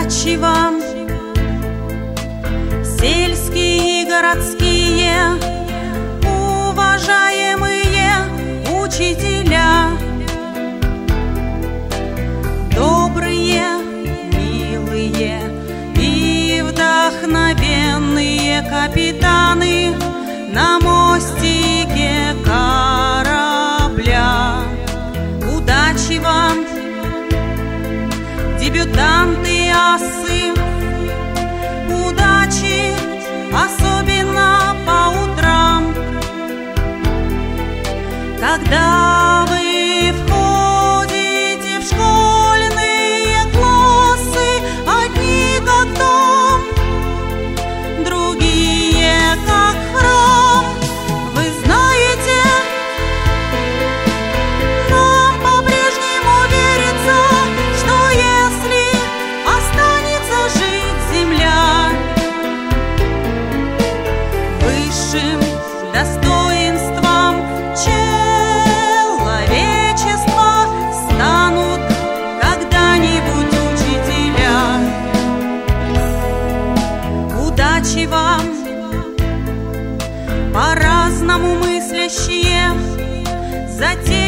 Удачи вам, сельские и городские, уважаемые учителя, добрые, милые и вдохновенные капитаны на мостике корабля. Удачи вам, дебютанты и асы, удачи, особенно по утрам, когда вы входите в школьные классы, одни как дом, другие как храм. Вы знаете, нам по-прежнему верится, что если останется жить земля, высшим достоинством человечества станут когда-нибудь учителя. Удачи вам, по-разному мыслящие, затем